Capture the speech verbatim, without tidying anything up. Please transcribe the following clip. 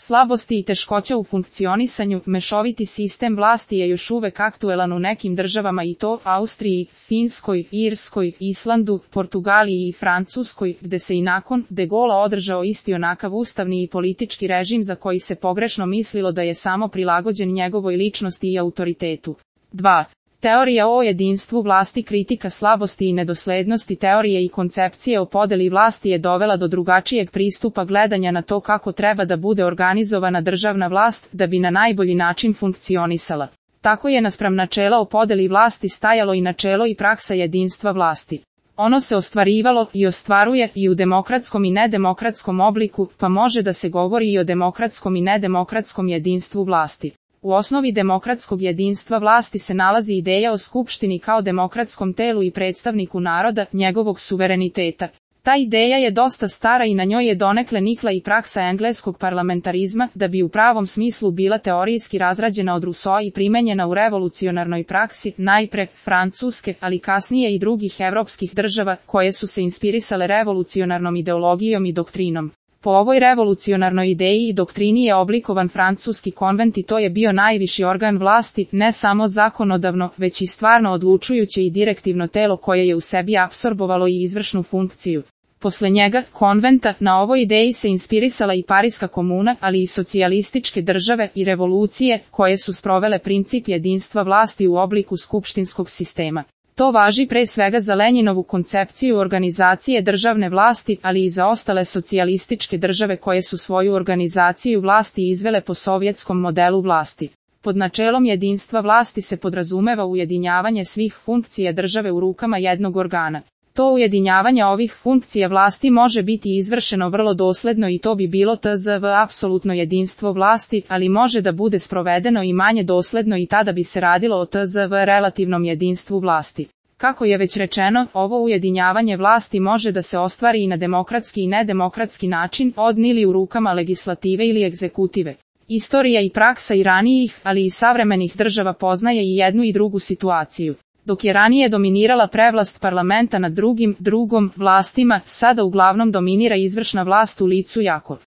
Slabosti i teškoće u funkcionisanju. Mešoviti sistem vlasti je još uvek aktuelan u nekim državama i to Austriji, Finskoj, Irskoj, Islandu, Portugaliji i Francuskoj, gde se i nakon De Gaulea održao isti onakav ustavni i politički režim za koji se pogrešno mislilo da je samo prilagođen njegovoj ličnosti i autoritetu. dva. Teorija o jedinstvu vlasti. Kritika slabosti i nedoslednosti teorije i koncepcije o podeli vlasti je dovela do drugačijeg pristupa gledanja na to kako treba da bude organizovana državna vlast da bi na najbolji način funkcionisala. Tako je naspram načela o podeli vlasti stajalo i načelo i praksa jedinstva vlasti. Ono se ostvarivalo i ostvaruje i u demokratskom i nedemokratskom obliku, pa može da se govori i o demokratskom i nedemokratskom jedinstvu vlasti. U osnovi demokratskog jedinstva vlasti se nalazi ideja o skupštini kao demokratskom telu i predstavniku naroda, njegovog suvereniteta. Ta ideja je dosta stara i na njoj je donekle nikla i praksa engleskog parlamentarizma, da bi u pravom smislu bila teorijski razrađena od Rousseaua i primenjena u revolucionarnoj praksi, najpre Francuske, ali kasnije i drugih evropskih država, koje su se inspirisale revolucionarnom ideologijom i doktrinom. Po ovoj revolucionarnoj ideji i doktrini je oblikovan francuski konvent i to je bio najviši organ vlasti, ne samo zakonodavno, već i stvarno odlučujuće i direktivno telo koje je u sebi apsorbovalo i izvršnu funkciju. Posle njega, konventa, na ovoj ideji se inspirisala i Pariska komuna, ali i socijalističke države i revolucije, koje su sprovele princip jedinstva vlasti u obliku skupštinskog sistema. To važi pre svega za Lenjinovu koncepciju organizacije državne vlasti, ali i za ostale socijalističke države koje su svoju organizaciju vlasti izvele po sovjetskom modelu vlasti. Pod načelom jedinstva vlasti se podrazumeva ujedinjavanje svih funkcija države u rukama jednog organa. To ujedinjavanje ovih funkcija vlasti može biti izvršeno vrlo dosledno i to bi bilo tzv. Apsolutno jedinstvo vlasti, ali može da bude sprovedeno i manje dosledno i tada bi se radilo o tzv. Relativnom jedinstvu vlasti. Kako je već rečeno, ovo ujedinjavanje vlasti može da se ostvari i na demokratski i nedemokratski način, od ili u rukama legislative ili egzekutive. Istorija i praksa i ranijih, ali i savremenih država poznaje i jednu i drugu situaciju. Dok je ranije dominirala prevlast parlamenta nad drugim, drugom, vlastima, sada uglavnom dominira izvršna vlast u licu jako